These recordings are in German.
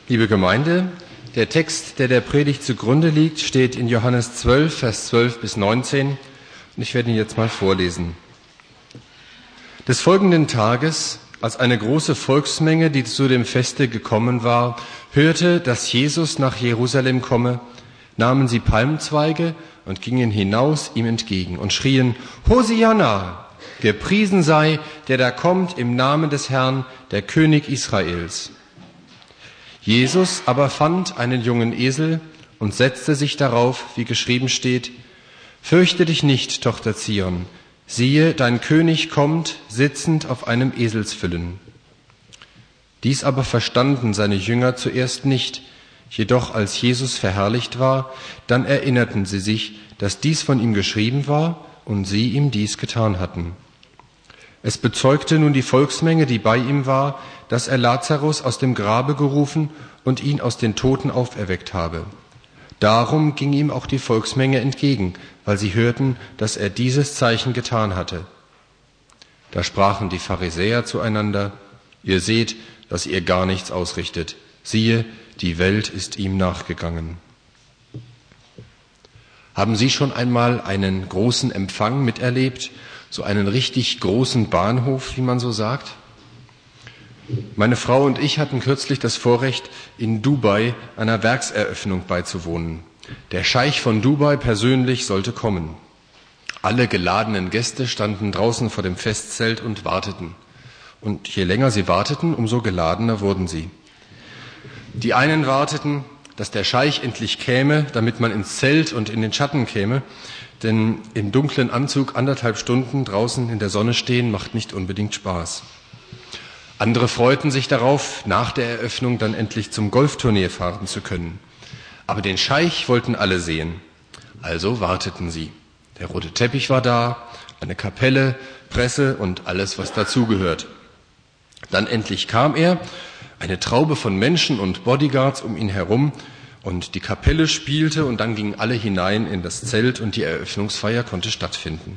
Liebe Gemeinde, der Text, der Predigt zugrunde liegt, steht in Johannes 12, Vers 12 bis 19 und ich werde ihn jetzt mal vorlesen. Des folgenden Tages, als eine große Volksmenge, die zu dem Feste gekommen war, hörte, dass Jesus nach Jerusalem komme, nahmen sie Palmzweige und gingen hinaus ihm entgegen und schrien: Hosianna, gepriesen sei, der da kommt im Namen des Herrn, der König Israels. Jesus aber fand einen jungen Esel und setzte sich darauf, wie geschrieben steht: Fürchte dich nicht, Tochter Zion, siehe, dein König kommt, sitzend auf einem Eselsfüllen. Dies aber verstanden seine Jünger zuerst nicht, jedoch als Jesus verherrlicht war, dann erinnerten sie sich, dass dies von ihm geschrieben war und sie ihm dies getan hatten. Es bezeugte nun die Volksmenge, die bei ihm war, dass er Lazarus aus dem Grabe gerufen und ihn aus den Toten auferweckt habe. Darum ging ihm auch die Volksmenge entgegen, weil sie hörten, dass er dieses Zeichen getan hatte. Da sprachen die Pharisäer zueinander: Ihr seht, dass ihr gar nichts ausrichtet. Siehe, die Welt ist ihm nachgegangen. Haben Sie schon einmal einen großen Empfang miterlebt? So einen richtig großen Bahnhof, wie man so sagt? Meine Frau und ich hatten kürzlich das Vorrecht, in Dubai einer Werkseröffnung beizuwohnen. Der Scheich von Dubai persönlich sollte kommen. Alle geladenen Gäste standen draußen vor dem Festzelt und warteten. Und je länger sie warteten, umso geladener wurden sie. Die einen warteten, dass der Scheich endlich käme, damit man ins Zelt und in den Schatten käme, denn im dunklen Anzug 1,5 Stunden draußen in der Sonne stehen macht nicht unbedingt Spaß. Andere freuten sich darauf, nach der Eröffnung dann endlich zum Golfturnier fahren zu können. Aber den Scheich wollten alle sehen. Also warteten sie. Der rote Teppich war da, eine Kapelle, Presse und alles, was dazugehört. Dann endlich kam er, eine Traube von Menschen und Bodyguards um ihn herum, und die Kapelle spielte und dann gingen alle hinein in das Zelt und die Eröffnungsfeier konnte stattfinden.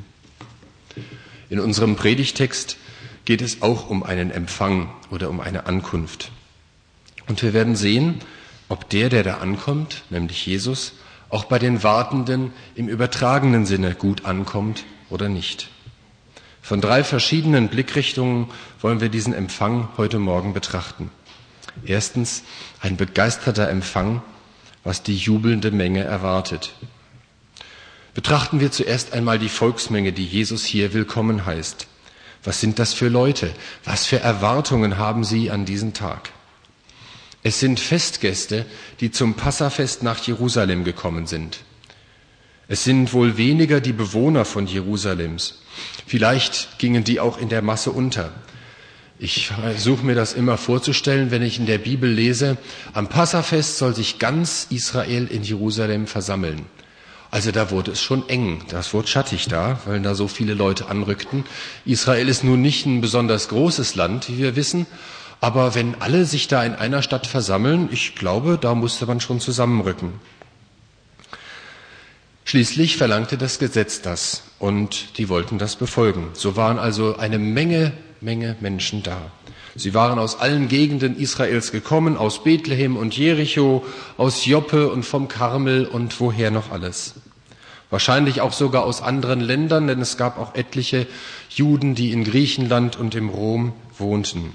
In unserem Predigtext geht es auch um einen Empfang oder um eine Ankunft. Und wir werden sehen, ob der da ankommt, nämlich Jesus, auch bei den Wartenden im übertragenen Sinne gut ankommt oder nicht. Von 3 verschiedenen Blickrichtungen wollen wir diesen Empfang heute Morgen betrachten. Erstens, ein begeisterter Empfang, was die jubelnde Menge erwartet. Betrachten wir zuerst einmal die Volksmenge, die Jesus hier willkommen heißt. Was sind das für Leute? Was für Erwartungen haben sie an diesen Tag? Es sind Festgäste, die zum Passafest nach Jerusalem gekommen sind. Es sind wohl weniger die Bewohner von Jerusalems. Vielleicht gingen die auch in der Masse unter. Ich versuche mir das immer vorzustellen, wenn ich in der Bibel lese, am Passafest soll sich ganz Israel in Jerusalem versammeln. Also da wurde es schon eng, das wurde schattig da, weil da so viele Leute anrückten. Israel ist nun nicht ein besonders großes Land, wie wir wissen, aber wenn alle sich da in einer Stadt versammeln, ich glaube, da musste man schon zusammenrücken. Schließlich verlangte das Gesetz das und die wollten das befolgen. So waren also eine Menge Menschen da. Sie waren aus allen Gegenden Israels gekommen, aus Bethlehem und Jericho, aus Joppe und vom Karmel und woher noch alles. Wahrscheinlich auch sogar aus anderen Ländern, denn es gab auch etliche Juden, die in Griechenland und im Rom wohnten.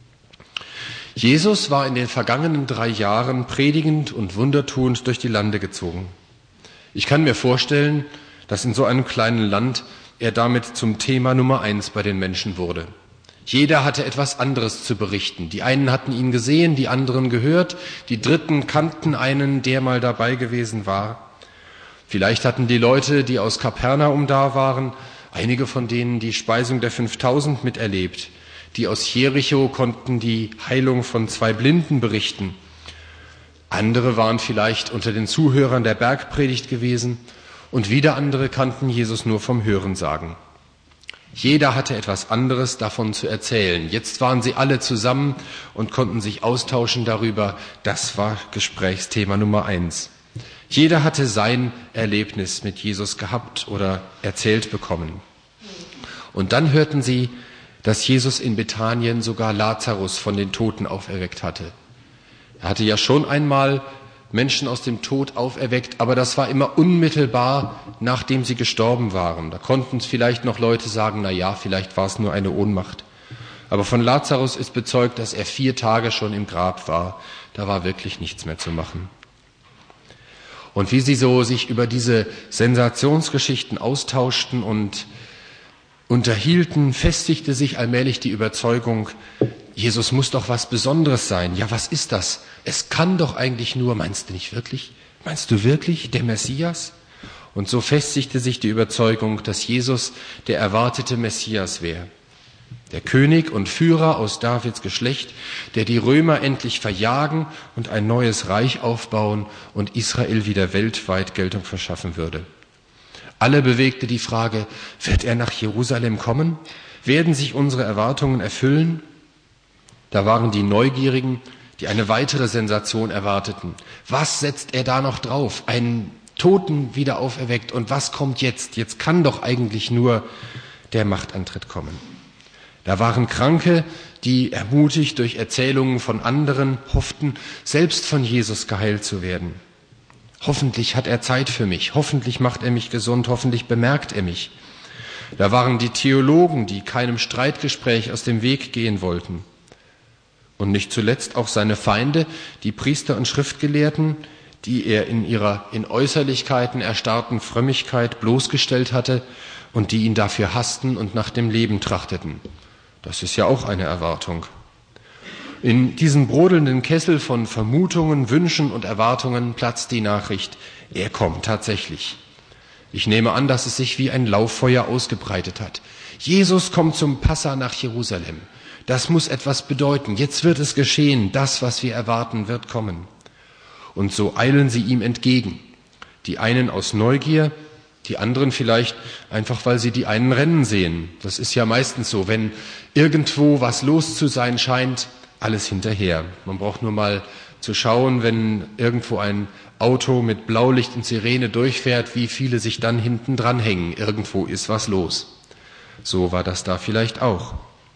Jesus war in den vergangenen 3 Jahren predigend und wundertuend durch die Lande gezogen. Ich kann mir vorstellen, dass in so einem kleinen Land er damit zum Thema Nummer 1 bei den Menschen wurde. Jeder hatte etwas anderes zu berichten. Die einen hatten ihn gesehen, die anderen gehört, die Dritten kannten einen, der mal dabei gewesen war. Vielleicht hatten die Leute, die aus Kapernaum da waren, einige von denen die Speisung der 5000 miterlebt. Die aus Jericho konnten die Heilung von 2 Blinden berichten. Andere waren vielleicht unter den Zuhörern der Bergpredigt gewesen und wieder andere kannten Jesus nur vom Hörensagen. Jeder hatte etwas anderes davon zu erzählen. Jetzt waren sie alle zusammen und konnten sich austauschen darüber. Das war Gesprächsthema Nummer 1. Jeder hatte sein Erlebnis mit Jesus gehabt oder erzählt bekommen. Und dann hörten sie, dass Jesus in Bethanien sogar Lazarus von den Toten auferweckt hatte. Er hatte ja schon einmal Menschen aus dem Tod auferweckt, aber das war immer unmittelbar, nachdem sie gestorben waren. Da konnten vielleicht noch Leute sagen, na ja, vielleicht war es nur eine Ohnmacht. Aber von Lazarus ist bezeugt, dass er 4 Tage schon im Grab war. Da war wirklich nichts mehr zu machen. Und wie sie so sich über diese Sensationsgeschichten austauschten und unterhielten, festigte sich allmählich die Überzeugung, Jesus muss doch was Besonderes sein. Ja, was ist das? Es kann doch eigentlich nur, meinst du nicht wirklich? Meinst du wirklich der Messias? Und so festigte sich die Überzeugung, dass Jesus der erwartete Messias wäre. Der König und Führer aus Davids Geschlecht, der die Römer endlich verjagen und ein neues Reich aufbauen und Israel wieder weltweit Geltung verschaffen würde. Alle bewegte die Frage, wird er nach Jerusalem kommen? Werden sich unsere Erwartungen erfüllen? Da waren die Neugierigen, die eine weitere Sensation erwarteten. Was setzt er da noch drauf? Einen Toten wieder auferweckt. Und was kommt jetzt? Jetzt kann doch eigentlich nur der Machtantritt kommen. Da waren Kranke, die ermutigt durch Erzählungen von anderen hofften, selbst von Jesus geheilt zu werden. Hoffentlich hat er Zeit für mich, hoffentlich macht er mich gesund, hoffentlich bemerkt er mich. Da waren die Theologen, die keinem Streitgespräch aus dem Weg gehen wollten. Und nicht zuletzt auch seine Feinde, die Priester und Schriftgelehrten, die er in ihrer in Äußerlichkeiten erstarrten Frömmigkeit bloßgestellt hatte und die ihn dafür hassten und nach dem Leben trachteten. Das ist ja auch eine Erwartung. In diesen brodelnden Kessel von Vermutungen, Wünschen und Erwartungen platzt die Nachricht, er kommt tatsächlich. Ich nehme an, dass es sich wie ein Lauffeuer ausgebreitet hat. Jesus kommt zum Passa nach Jerusalem. Das muss etwas bedeuten. Jetzt wird es geschehen. Das, was wir erwarten, wird kommen. Und so eilen sie ihm entgegen. Die einen aus Neugier, die anderen vielleicht einfach, weil sie die einen rennen sehen. Das ist ja meistens so, wenn irgendwo was los zu sein scheint, alles hinterher. Man braucht nur mal zu schauen, wenn irgendwo ein Auto mit Blaulicht und Sirene durchfährt, wie viele sich dann hinten dran hängen. Irgendwo ist was los. So war das da vielleicht auch.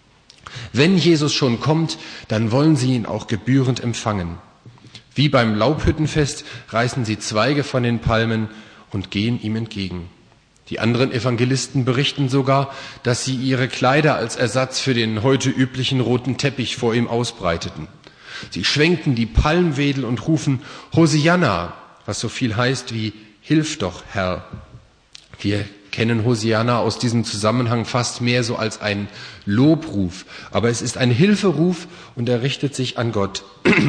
Wenn Jesus schon kommt, dann wollen sie ihn auch gebührend empfangen. Wie beim Laubhüttenfest reißen sie Zweige von den Palmen und gehen ihm entgegen. Die anderen Evangelisten berichten sogar, dass sie ihre Kleider als Ersatz für den heute üblichen roten Teppich vor ihm ausbreiteten. Sie schwenken die Palmwedel und rufen Hosianna, was so viel heißt wie Hilf doch, Herr. Wir kennen Hosianna aus diesem Zusammenhang fast mehr so als einen Lobruf, aber es ist ein Hilferuf und er richtet sich an Gott.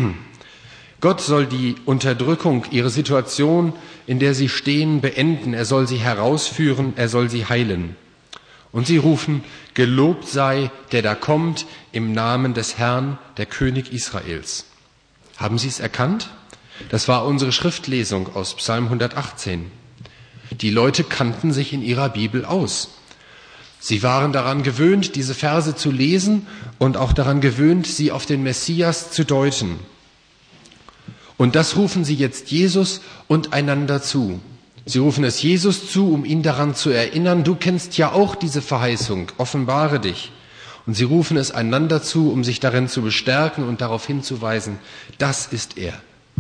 Gott soll die Unterdrückung, ihre Situation, in der sie stehen, beenden. Er soll sie herausführen, er soll sie heilen. Und sie rufen, gelobt sei, der da kommt, im Namen des Herrn, der König Israels. Haben Sie es erkannt? Das war unsere Schriftlesung aus Psalm 118. Die Leute kannten sich in ihrer Bibel aus. Sie waren daran gewöhnt, diese Verse zu lesen und auch daran gewöhnt, sie auf den Messias zu deuten. Und das rufen sie jetzt Jesus und einander zu. Sie rufen es Jesus zu, um ihn daran zu erinnern, du kennst ja auch diese Verheißung, offenbare dich. Und sie rufen es einander zu, um sich darin zu bestärken und darauf hinzuweisen, das ist er.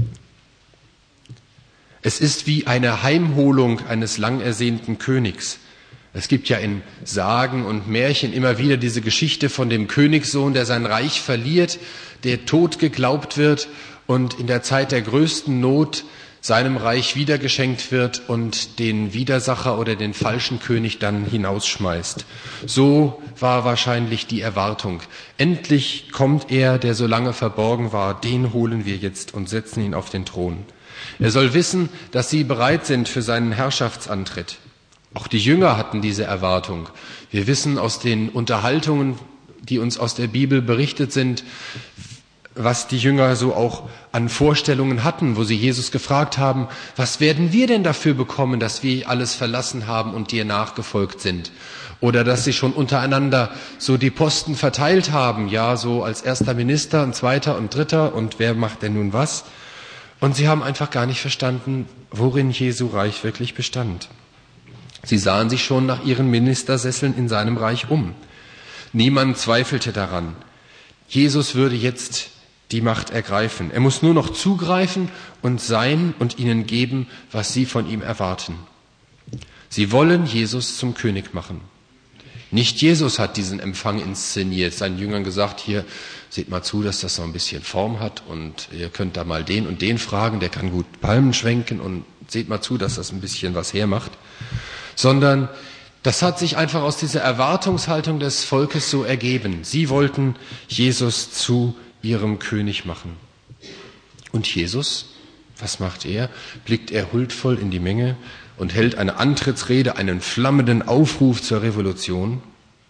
Es ist wie eine Heimholung eines lang ersehnten Königs. Es gibt ja in Sagen und Märchen immer wieder diese Geschichte von dem Königssohn, der sein Reich verliert, der tot geglaubt wird und in der Zeit der größten Not seinem Reich wiedergeschenkt wird und den Widersacher oder den falschen König dann hinausschmeißt. So war wahrscheinlich die Erwartung. Endlich kommt er, der so lange verborgen war, den holen wir jetzt und setzen ihn auf den Thron. Er soll wissen, dass sie bereit sind für seinen Herrschaftsantritt. Auch die Jünger hatten diese Erwartung. Wir wissen aus den Unterhaltungen, die uns aus der Bibel berichtet sind, was die Jünger so auch an Vorstellungen hatten, wo sie Jesus gefragt haben, was werden wir denn dafür bekommen, dass wir alles verlassen haben und dir nachgefolgt sind? Oder dass sie schon untereinander so die Posten verteilt haben, ja, so als erster Minister, ein zweiter und dritter und wer macht denn nun was? Und sie haben einfach gar nicht verstanden, worin Jesu Reich wirklich bestand. Sie sahen sich schon nach ihren Ministersesseln in seinem Reich um. Niemand zweifelte daran. Jesus würde jetzt die Macht ergreifen. Er muss nur noch zugreifen und sein und ihnen geben, was sie von ihm erwarten. Sie wollen Jesus zum König machen. Nicht Jesus hat diesen Empfang inszeniert, seinen Jüngern gesagt, hier, seht mal zu, dass das so ein bisschen Form hat und ihr könnt da mal den und den fragen, der kann gut Palmen schwenken und seht mal zu, dass das ein bisschen was hermacht. Sondern das hat sich einfach aus dieser Erwartungshaltung des Volkes so ergeben. Sie wollten Jesus zu ihrem König machen. Und Jesus, was macht er? Blickt er huldvoll in die Menge und hält eine Antrittsrede, einen flammenden Aufruf zur Revolution?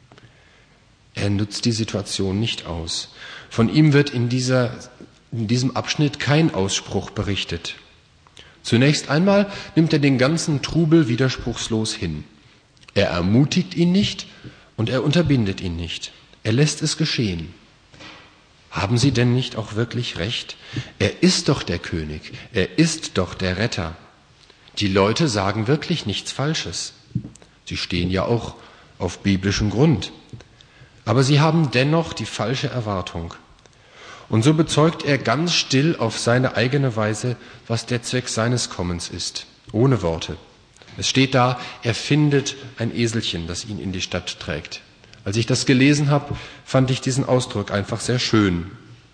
Er nutzt die Situation nicht aus. Von ihm wird in diesem Abschnitt kein Ausspruch berichtet. Zunächst einmal nimmt er den ganzen Trubel widerspruchslos hin. Er ermutigt ihn nicht und er unterbindet ihn nicht. Er lässt es geschehen. Haben Sie denn nicht auch wirklich recht? Er ist doch der König, er ist doch der Retter. Die Leute sagen wirklich nichts Falsches. Sie stehen ja auch auf biblischem Grund. Aber sie haben dennoch die falsche Erwartung. Und so bezeugt er ganz still auf seine eigene Weise, was der Zweck seines Kommens ist, ohne Worte. Es steht da, er findet ein Eselchen, das ihn in die Stadt trägt. Als ich das gelesen habe, fand ich diesen Ausdruck einfach sehr schön.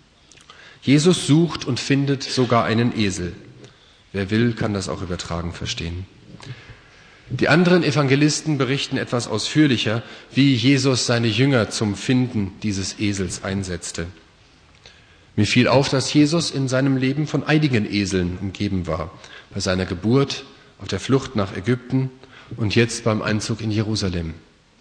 Jesus sucht und findet sogar einen Esel. Wer will, kann das auch übertragen verstehen. Die anderen Evangelisten berichten etwas ausführlicher, wie Jesus seine Jünger zum Finden dieses Esels einsetzte. Mir fiel auf, dass Jesus in seinem Leben von einigen Eseln umgeben war. Bei seiner Geburt, auf der Flucht nach Ägypten und jetzt beim Einzug in Jerusalem.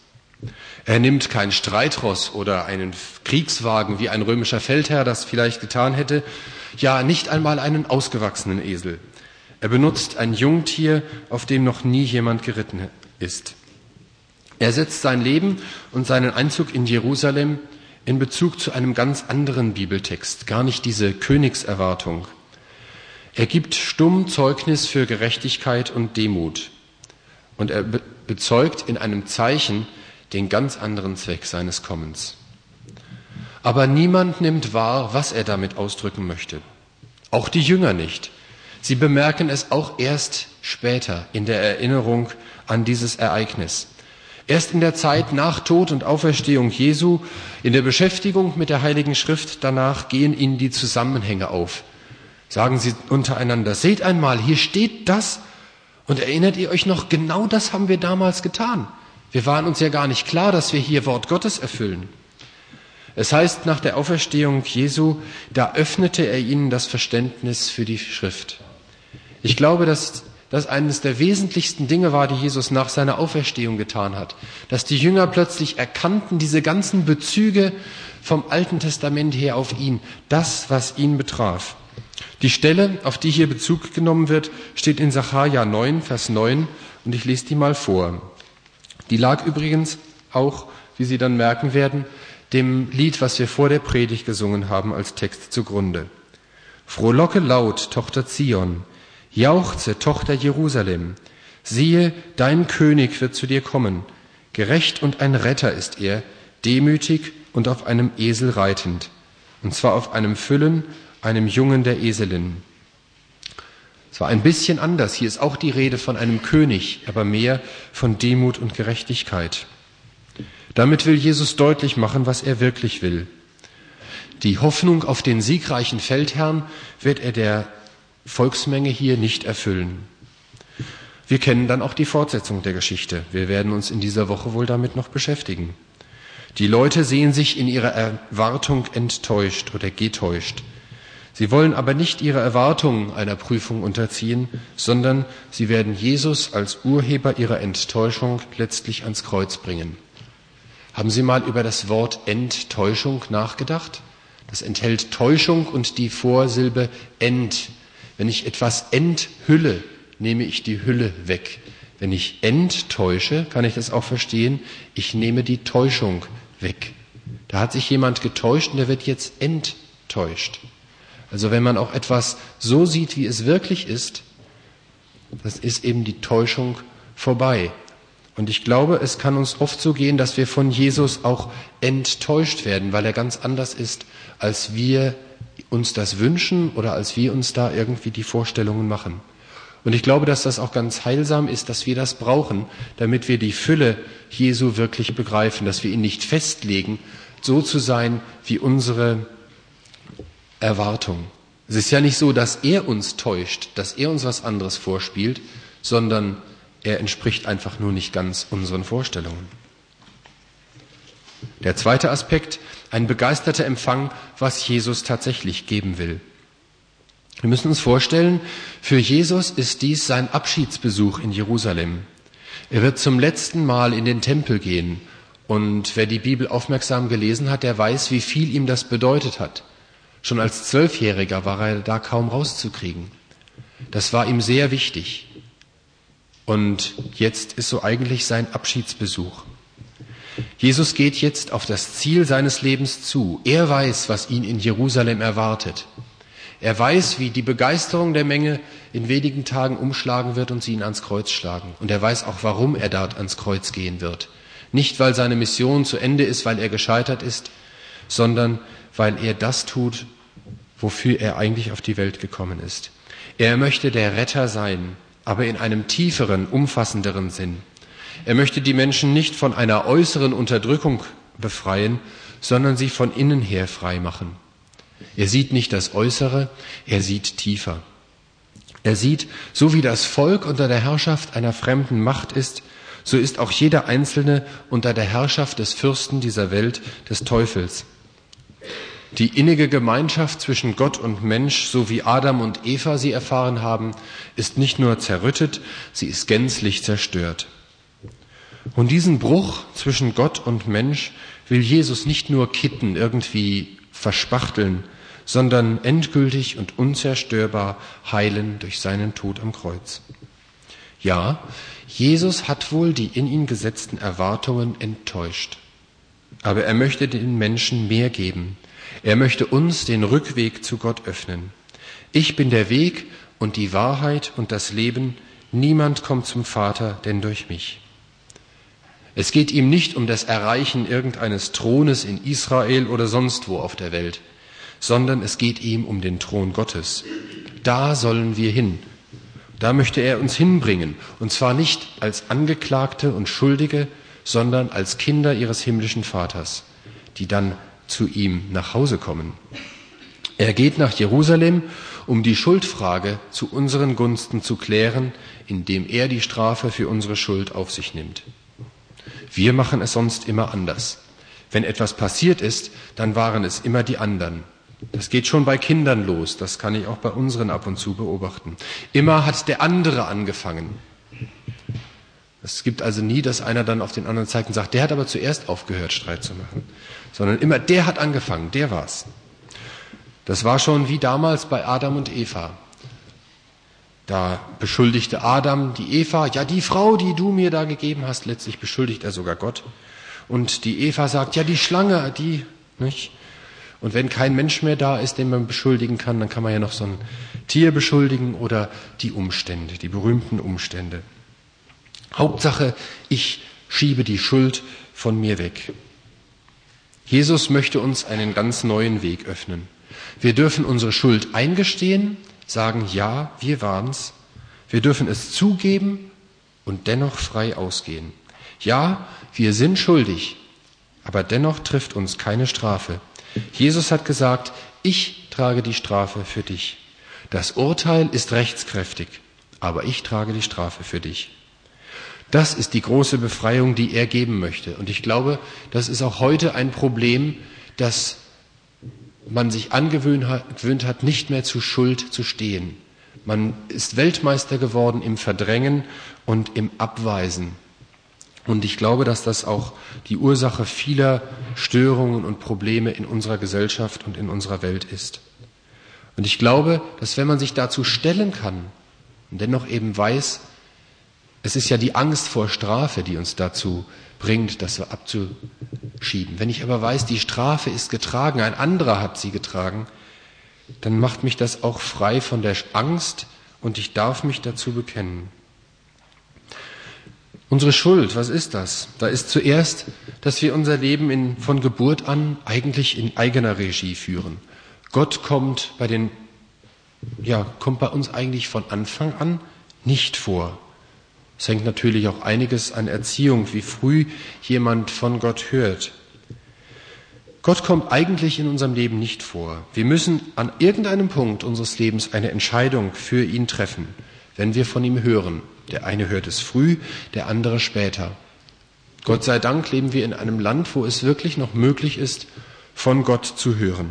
Er nimmt kein Streitross oder einen Kriegswagen, wie ein römischer Feldherr das vielleicht getan hätte, ja nicht einmal einen ausgewachsenen Esel. Er benutzt ein Jungtier, auf dem noch nie jemand geritten ist. Er setzt sein Leben und seinen Einzug in Jerusalem in Bezug zu einem ganz anderen Bibeltext, gar nicht diese Königserwartung. Er gibt stumm Zeugnis für Gerechtigkeit und Demut. Und er bezeugt in einem Zeichen den ganz anderen Zweck seines Kommens. Aber niemand nimmt wahr, was er damit ausdrücken möchte. Auch die Jünger nicht. Sie bemerken es auch erst später in der Erinnerung an dieses Ereignis. Erst in der Zeit nach Tod und Auferstehung Jesu, in der Beschäftigung mit der Heiligen Schrift danach, gehen ihnen die Zusammenhänge auf. Sagen sie untereinander, seht einmal, hier steht das und erinnert ihr euch noch, genau das haben wir damals getan. Wir waren uns ja gar nicht klar, dass wir hier Wort Gottes erfüllen. Es heißt, nach der Auferstehung Jesu, da öffnete er ihnen das Verständnis für die Schrift. Ich glaube, dass das eines der wesentlichsten Dinge war, die Jesus nach seiner Auferstehung getan hat. Dass die Jünger plötzlich erkannten, diese ganzen Bezüge vom Alten Testament her auf ihn, das, was ihn betraf. Die Stelle, auf die hier Bezug genommen wird, steht in Sacharja 9, Vers 9 und ich lese die mal vor. Die lag übrigens auch, wie Sie dann merken werden, dem Lied, was wir vor der Predigt gesungen haben, als Text zugrunde. Frohlocke laut, Tochter Zion, jauchze, Tochter Jerusalem. Siehe, dein König wird zu dir kommen. Gerecht und ein Retter ist er, demütig und auf einem Esel reitend. Und zwar auf einem Füllen, einem Jungen der Eselin. Es war ein bisschen anders. Hier ist auch die Rede von einem König, aber mehr von Demut und Gerechtigkeit. Damit will Jesus deutlich machen, was er wirklich will. Die Hoffnung auf den siegreichen Feldherrn wird er der Volksmenge hier nicht erfüllen. Wir kennen dann auch die Fortsetzung der Geschichte. Wir werden uns in dieser Woche wohl damit noch beschäftigen. Die Leute sehen sich in ihrer Erwartung enttäuscht oder getäuscht. Sie wollen aber nicht ihre Erwartungen einer Prüfung unterziehen, sondern sie werden Jesus als Urheber ihrer Enttäuschung letztlich ans Kreuz bringen. Haben Sie mal über das Wort Enttäuschung nachgedacht? Das enthält Täuschung und die Vorsilbe ent. Wenn ich etwas enthülle, nehme ich die Hülle weg. Wenn ich enttäusche, kann ich das auch verstehen, ich nehme die Täuschung weg. Da hat sich jemand getäuscht und der wird jetzt enttäuscht. Also wenn man auch etwas so sieht, wie es wirklich ist, dann ist eben die Täuschung vorbei. Und ich glaube, es kann uns oft so gehen, dass wir von Jesus auch enttäuscht werden, weil er ganz anders ist, als wir uns das wünschen oder als wir uns da irgendwie die Vorstellungen machen. Und ich glaube, dass das auch ganz heilsam ist, dass wir das brauchen, damit wir die Fülle Jesu wirklich begreifen, dass wir ihn nicht festlegen, so zu sein wie unsere Erwartung. Es ist ja nicht so, dass er uns täuscht, dass er uns was anderes vorspielt, sondern er entspricht einfach nur nicht ganz unseren Vorstellungen. Der zweite Aspekt, ein begeisterter Empfang, was Jesus tatsächlich geben will. Wir müssen uns vorstellen, für Jesus ist dies sein Abschiedsbesuch in Jerusalem. Er wird zum letzten Mal in den Tempel gehen. Und wer die Bibel aufmerksam gelesen hat, der weiß, wie viel ihm das bedeutet hat. Schon als 12-Jähriger war er da kaum rauszukriegen. Das war ihm sehr wichtig. Und jetzt ist so eigentlich sein Abschiedsbesuch. Jesus geht jetzt auf das Ziel seines Lebens zu. Er weiß, was ihn in Jerusalem erwartet. Er weiß, wie die Begeisterung der Menge in wenigen Tagen umschlagen wird und sie ihn ans Kreuz schlagen. Und er weiß auch, warum er dort ans Kreuz gehen wird. Nicht, weil seine Mission zu Ende ist, weil er gescheitert ist, sondern weil er das tut, wofür er eigentlich auf die Welt gekommen ist. Er möchte der Retter sein, aber in einem tieferen, umfassenderen Sinn. Er möchte die Menschen nicht von einer äußeren Unterdrückung befreien, sondern sie von innen her frei machen. Er sieht nicht das Äußere, er sieht tiefer. Er sieht, so wie das Volk unter der Herrschaft einer fremden Macht ist, so ist auch jeder Einzelne unter der Herrschaft des Fürsten dieser Welt, des Teufels. Die innige Gemeinschaft zwischen Gott und Mensch, so wie Adam und Eva sie erfahren haben, ist nicht nur zerrüttet, sie ist gänzlich zerstört. Und diesen Bruch zwischen Gott und Mensch will Jesus nicht nur kitten, irgendwie verspachteln, sondern endgültig und unzerstörbar heilen durch seinen Tod am Kreuz. Ja, Jesus hat wohl die in ihn gesetzten Erwartungen enttäuscht. Aber er möchte den Menschen mehr geben. Er möchte uns den Rückweg zu Gott öffnen. Ich bin der Weg und die Wahrheit und das Leben. Niemand kommt zum Vater, denn durch mich. Es geht ihm nicht um das Erreichen irgendeines Thrones in Israel oder sonst wo auf der Welt, sondern es geht ihm um den Thron Gottes. Da sollen wir hin. Da möchte er uns hinbringen, und zwar nicht als Angeklagte und Schuldige, sondern als Kinder ihres himmlischen Vaters, die dann zu ihm nach Hause kommen. Er geht nach Jerusalem, um die Schuldfrage zu unseren Gunsten zu klären, indem er die Strafe für unsere Schuld auf sich nimmt. Wir machen es sonst immer anders. Wenn etwas passiert ist, dann waren es immer die anderen. Das geht schon bei Kindern los, das kann ich auch bei unseren ab und zu beobachten. Immer hat der andere angefangen. Es gibt also nie, dass einer dann auf den anderen zeigt und sagt, der hat aber zuerst aufgehört, Streit zu machen. Sondern immer, der hat angefangen, der war's. Das war schon wie damals bei Adam und Eva. Da beschuldigte Adam die Eva, ja, die Frau, die du mir da gegeben hast, letztlich beschuldigt er sogar Gott. Und die Eva sagt, ja, die Schlange, die, nicht? Und wenn kein Mensch mehr da ist, den man beschuldigen kann, dann kann man ja noch so ein Tier beschuldigen oder die Umstände, die berühmten Umstände. Hauptsache, ich schiebe die Schuld von mir weg. Jesus möchte uns einen ganz neuen Weg öffnen. Wir dürfen unsere Schuld eingestehen, sagen, ja, wir waren's. Wir dürfen es zugeben und dennoch frei ausgehen. Ja, wir sind schuldig, aber dennoch trifft uns keine Strafe. Jesus hat gesagt, ich trage die Strafe für dich. Das Urteil ist rechtskräftig, aber ich trage die Strafe für dich. Das ist die große Befreiung, die er geben möchte. Und ich glaube, das ist auch heute ein Problem, dass man sich angewöhnt hat, nicht mehr zu Schuld zu stehen. Man ist Weltmeister geworden im Verdrängen und im Abweisen. Und ich glaube, dass das auch die Ursache vieler Störungen und Probleme in unserer Gesellschaft und in unserer Welt ist. Und ich glaube, dass wenn man sich dazu stellen kann und dennoch eben weiß, es ist ja die Angst vor Strafe, die uns dazu bringt, das so abzuschieben. Wenn ich aber weiß, die Strafe ist getragen, ein anderer hat sie getragen, dann macht mich das auch frei von der Angst und ich darf mich dazu bekennen. Unsere Schuld, was ist das? Da ist zuerst, dass wir unser Leben von Geburt an eigentlich in eigener Regie führen. Gott kommt bei uns eigentlich von Anfang an nicht vor. Es hängt natürlich auch einiges an Erziehung, wie früh jemand von Gott hört. Gott kommt eigentlich in unserem Leben nicht vor. Wir müssen an irgendeinem Punkt unseres Lebens eine Entscheidung für ihn treffen, wenn wir von ihm hören. Der eine hört es früh, der andere später. Gott sei Dank leben wir in einem Land, wo es wirklich noch möglich ist, von Gott zu hören.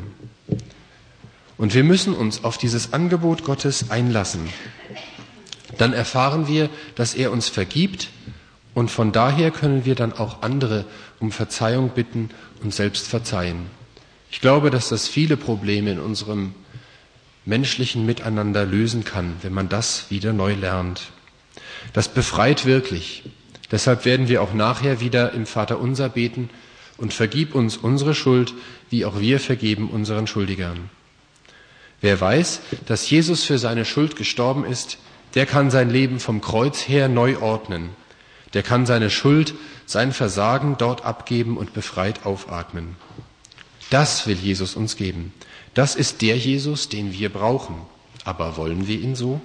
Und wir müssen uns auf dieses Angebot Gottes einlassen. Dann erfahren wir, dass er uns vergibt, und von daher können wir dann auch andere um Verzeihung bitten und selbst verzeihen. Ich glaube, dass das viele Probleme in unserem menschlichen Miteinander lösen kann, wenn man das wieder neu lernt. Das befreit wirklich. Deshalb werden wir auch nachher wieder im Vaterunser beten und vergib uns unsere Schuld, wie auch wir vergeben unseren Schuldigern. Wer weiß, dass Jesus für seine Schuld gestorben ist, der kann sein Leben vom Kreuz her neu ordnen. Der kann seine Schuld, sein Versagen dort abgeben und befreit aufatmen. Das will Jesus uns geben. Das ist der Jesus, den wir brauchen. Aber wollen wir ihn so?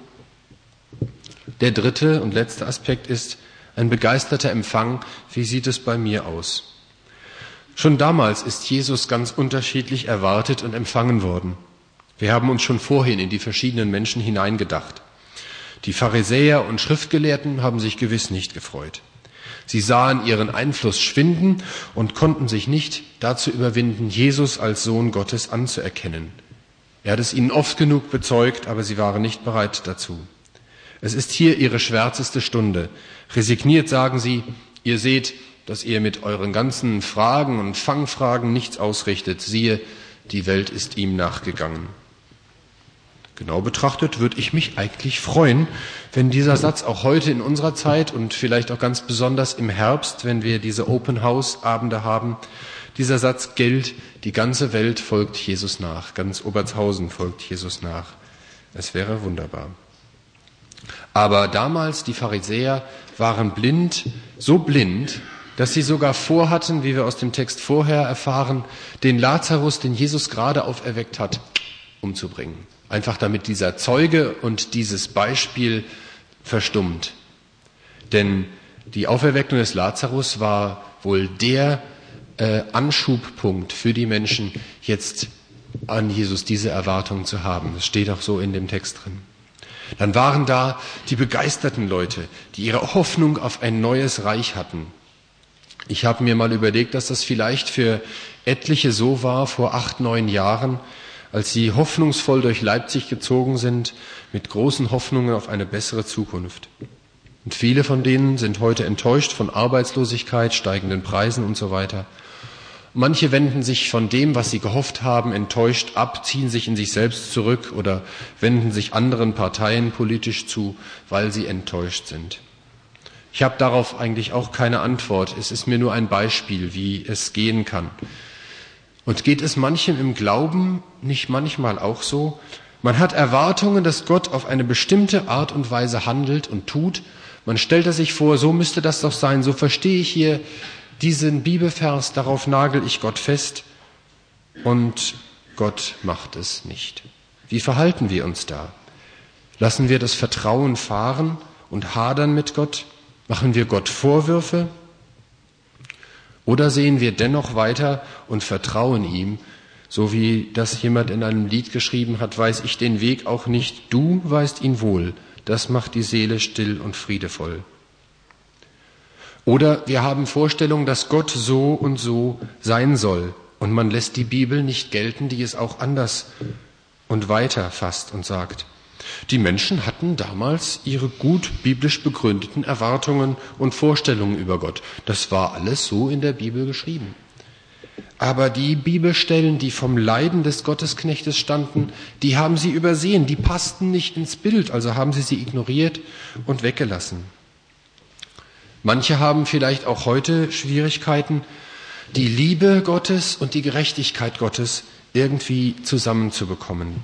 Der dritte und letzte Aspekt ist ein begeisterter Empfang. Wie sieht es bei mir aus? Schon damals ist Jesus ganz unterschiedlich erwartet und empfangen worden. Wir haben uns schon vorhin in die verschiedenen Menschen hineingedacht. Die Pharisäer und Schriftgelehrten haben sich gewiss nicht gefreut. Sie sahen ihren Einfluss schwinden und konnten sich nicht dazu überwinden, Jesus als Sohn Gottes anzuerkennen. Er hat es ihnen oft genug bezeugt, aber sie waren nicht bereit dazu. Es ist hier ihre schwärzeste Stunde. Resigniert sagen sie, ihr seht, dass ihr mit euren ganzen Fragen und Fangfragen nichts ausrichtet. Siehe, die Welt ist ihm nachgegangen. Genau betrachtet würde ich mich eigentlich freuen, wenn dieser Satz auch heute in unserer Zeit und vielleicht auch ganz besonders im Herbst, wenn wir diese Open-House-Abende haben, dieser Satz gilt, die ganze Welt folgt Jesus nach, ganz Obertshausen folgt Jesus nach. Es wäre wunderbar. Aber damals, die Pharisäer waren blind, so blind, dass sie sogar vorhatten, wie wir aus dem Text vorher erfahren, den Lazarus, den Jesus gerade auferweckt hat, umzubringen. Einfach damit dieser Zeuge und dieses Beispiel verstummt. Denn die Auferweckung des Lazarus war wohl der Anschubpunkt für die Menschen, jetzt an Jesus diese Erwartung zu haben. Das steht auch so in dem Text drin. Dann waren da die begeisterten Leute, die ihre Hoffnung auf ein neues Reich hatten. Ich habe mir mal überlegt, dass das vielleicht für etliche so war vor 8, 9 Jahren, als sie hoffnungsvoll durch Leipzig gezogen sind, mit großen Hoffnungen auf eine bessere Zukunft. Und viele von denen sind heute enttäuscht von Arbeitslosigkeit, steigenden Preisen und so weiter. Manche wenden sich von dem, was sie gehofft haben, enttäuscht ab, ziehen sich in sich selbst zurück oder wenden sich anderen Parteien politisch zu, weil sie enttäuscht sind. Ich habe darauf eigentlich auch keine Antwort. Es ist mir nur ein Beispiel, wie es gehen kann. Und geht es manchem im Glauben nicht manchmal auch so? Man hat Erwartungen, dass Gott auf eine bestimmte Art und Weise handelt und tut. Man stellt sich vor, so müsste das doch sein, so verstehe ich hier diesen Bibelvers, darauf nagel ich Gott fest. Und Gott macht es nicht. Wie verhalten wir uns da? Lassen wir das Vertrauen fahren und hadern mit Gott? Machen wir Gott Vorwürfe? Oder sehen wir dennoch weiter und vertrauen ihm, so wie das jemand in einem Lied geschrieben hat, weiß ich den Weg auch nicht, du weißt ihn wohl, das macht die Seele still und friedevoll. Oder wir haben Vorstellungen, dass Gott so und so sein soll und man lässt die Bibel nicht gelten, die es auch anders und weiter fasst und sagt. Die Menschen hatten damals ihre gut biblisch begründeten Erwartungen und Vorstellungen über Gott. Das war alles so in der Bibel geschrieben. Aber die Bibelstellen, die vom Leiden des Gottesknechtes standen, die haben sie übersehen, die passten nicht ins Bild, also haben sie ignoriert und weggelassen. Manche haben vielleicht auch heute Schwierigkeiten, die Liebe Gottes und die Gerechtigkeit Gottes irgendwie zusammenzubekommen.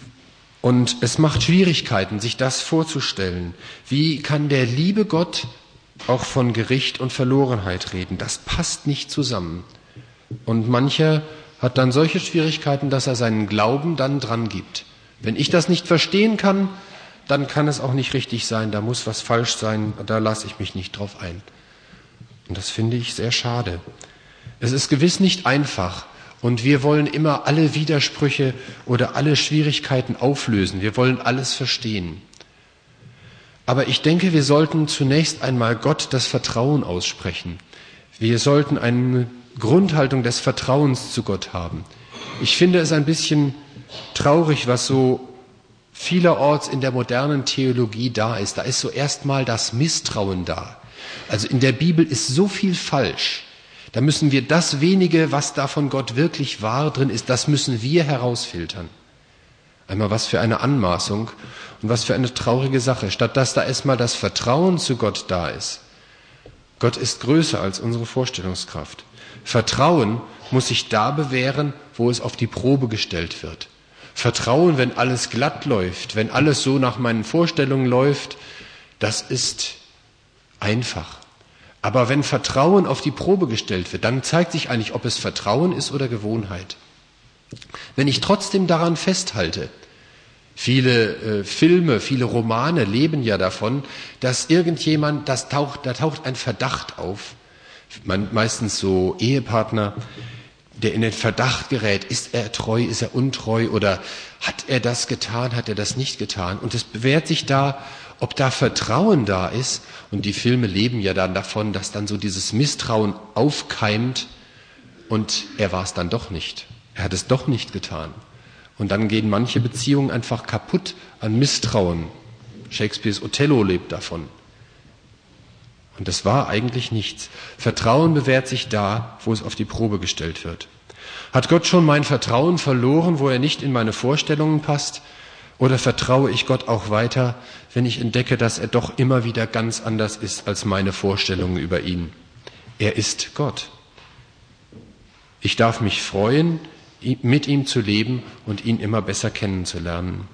Und es macht Schwierigkeiten, sich das vorzustellen. Wie kann der liebe Gott auch von Gericht und Verlorenheit reden. Das passt nicht zusammen. Und mancher hat dann solche Schwierigkeiten, dass er seinen Glauben dann dran gibt. Wenn ich das nicht verstehen kann, dann kann es auch nicht richtig sein, da muss was falsch sein, da lasse ich mich nicht drauf ein. Und das finde ich sehr schade. Es ist gewiss nicht einfach und wir wollen immer alle Widersprüche oder alle Schwierigkeiten auflösen. Wir wollen alles verstehen. Aber ich denke, wir sollten zunächst einmal Gott das Vertrauen aussprechen. Wir sollten eine Grundhaltung des Vertrauens zu Gott haben. Ich finde es ein bisschen traurig, was so vielerorts in der modernen Theologie da ist. Da ist so erstmal das Misstrauen da. Also in der Bibel ist so viel falsch. Da müssen wir das wenige, was da von Gott wirklich wahr drin ist, das müssen wir herausfiltern. Einmal was für eine Anmaßung und was für eine traurige Sache. Statt dass da erstmal das Vertrauen zu Gott da ist. Gott ist größer als unsere Vorstellungskraft. Vertrauen muss sich da bewähren, wo es auf die Probe gestellt wird. Vertrauen, wenn alles glatt läuft, wenn alles so nach meinen Vorstellungen läuft, das ist einfach. Aber wenn Vertrauen auf die Probe gestellt wird, dann zeigt sich eigentlich, ob es Vertrauen ist oder Gewohnheit. Wenn ich trotzdem daran festhalte, viele Filme, viele Romane leben ja davon, dass irgendjemand, da taucht ein Verdacht auf, meistens so Ehepartner, der in den Verdacht gerät, ist er treu, ist er untreu oder hat er das getan, hat er das nicht getan. Und es bewährt sich da, ob da Vertrauen da ist. Und die Filme leben ja dann davon, dass dann so dieses Misstrauen aufkeimt und er war es dann doch nicht. Er hat es doch nicht getan. Und dann gehen manche Beziehungen einfach kaputt an Misstrauen. Shakespeares Othello lebt davon. Und das war eigentlich nichts. Vertrauen bewährt sich da, wo es auf die Probe gestellt wird. Hat Gott schon mein Vertrauen verloren, wo er nicht in meine Vorstellungen passt? Oder vertraue ich Gott auch weiter, wenn ich entdecke, dass er doch immer wieder ganz anders ist als meine Vorstellungen über ihn? Er ist Gott. Ich darf mich freuen, mit ihm zu leben und ihn immer besser kennenzulernen.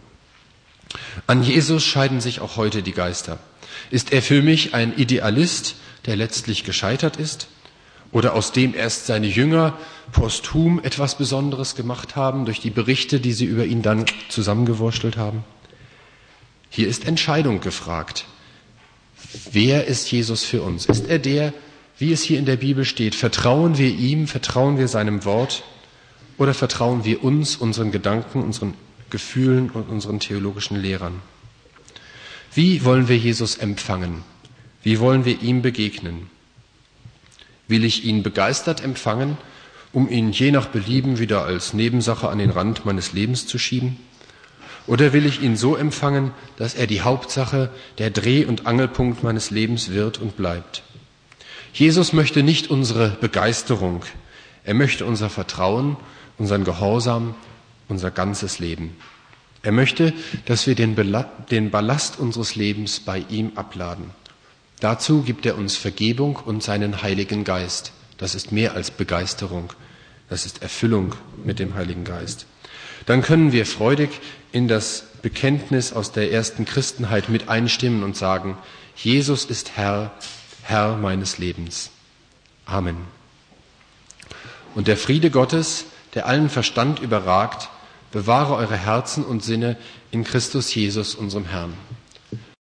An Jesus scheiden sich auch heute die Geister. Ist er für mich ein Idealist, der letztlich gescheitert ist? Oder aus dem erst seine Jünger posthum etwas Besonderes gemacht haben, durch die Berichte, die sie über ihn dann zusammengewurstelt haben? Hier ist Entscheidung gefragt. Wer ist Jesus für uns? Ist er der, wie es hier in der Bibel steht, vertrauen wir ihm, vertrauen wir seinem Wort oder vertrauen wir uns, unseren Gedanken, unseren Gefühlen und unseren theologischen Lehrern? Wie wollen wir Jesus empfangen? Wie wollen wir ihm begegnen? Will ich ihn begeistert empfangen, um ihn je nach Belieben wieder als Nebensache an den Rand meines Lebens zu schieben? Oder will ich ihn so empfangen, dass er die Hauptsache, der Dreh- und Angelpunkt meines Lebens wird und bleibt? Jesus möchte nicht unsere Begeisterung, er möchte unser Vertrauen, unseren Gehorsam, unser ganzes Leben. Er möchte, dass wir den Ballast unseres Lebens bei ihm abladen. Dazu gibt er uns Vergebung und seinen Heiligen Geist. Das ist mehr als Begeisterung, das ist Erfüllung mit dem Heiligen Geist. Dann können wir freudig in das Bekenntnis aus der ersten Christenheit mit einstimmen und sagen, Jesus ist Herr, Herr meines Lebens. Amen. Und der Friede Gottes, der allen Verstand überragt, bewahre eure Herzen und Sinne in Christus Jesus, unserem Herrn.